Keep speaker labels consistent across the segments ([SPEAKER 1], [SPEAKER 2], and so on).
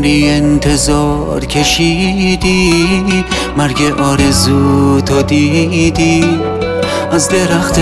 [SPEAKER 1] عمری انتظار کشیدی، مرگ آرزو تو دیدی، از درخت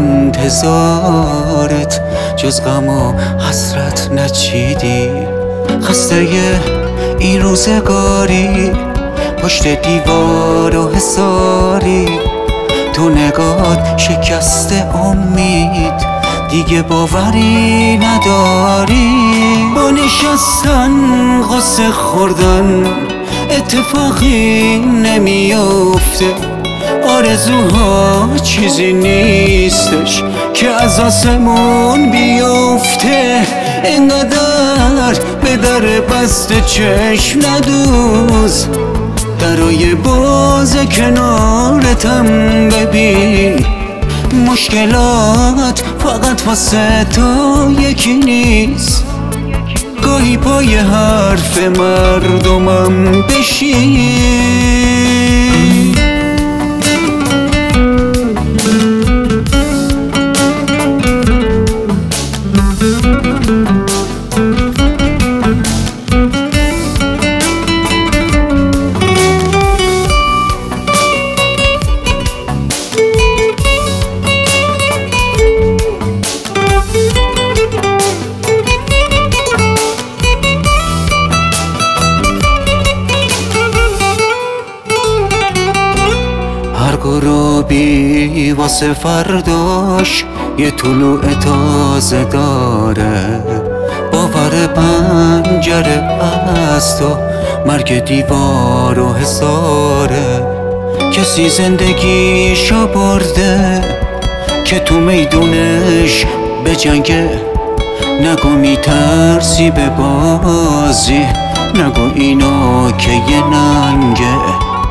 [SPEAKER 1] انتظارت جز غم و حسرت نچیدی. خسته این روزگاری، پشت دیوار و حصاری، تو نگات شکسته امید، دیگه باوری نداری. با نشستن قصه خوردن اتفاقی نمیافته، آرزوها چیزی نیستش که از آسمون بیفته. اینقدر به در بسته چشم ندوز، درای باز کنارتم ببین. مشکلات فقط واسه تو یکی نیست، گاهی پای حرف مردمم بشین. هر غروبی واسه فرداش یه طلوع تازه داره، باور پنجره از تو مرگ دیوار و حصاره. کسی زندگیشو برده که تو میدونش به جنگه، نگو میترسی به بازی، نگو اینو که یه ننگه.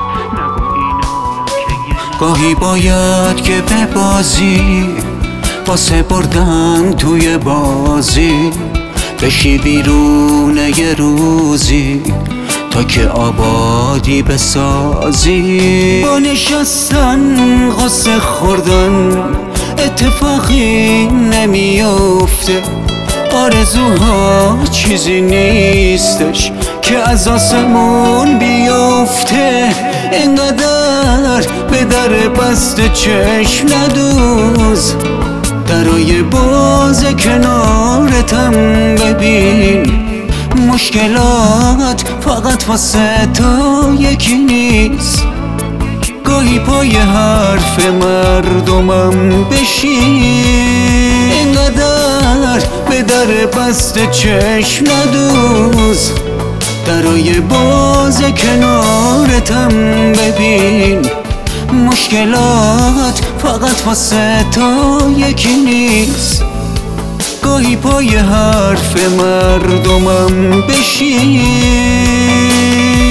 [SPEAKER 1] گاهی باید که به بازی واسه بردن توی بازی، بشی بیرونه یه روزی تا که آبادی بسازی. با نشستن قصه خوردن اتفاقی نمیافته، آرزوها چیزی نیستش که از آسمون بیفته. اینقدر به در بسته چشم ندوز، درای باز کنارتم ببین. مشکلات فقط واسه تو یکی نیست، گاهی پای حرف مردمم بشین. اینقدر به در بسته چشم ندوز، درای باز کنارتم ببین. مشکلات فقط واسه تو یکی نیست، گاهی پای حرف مردمم بشین.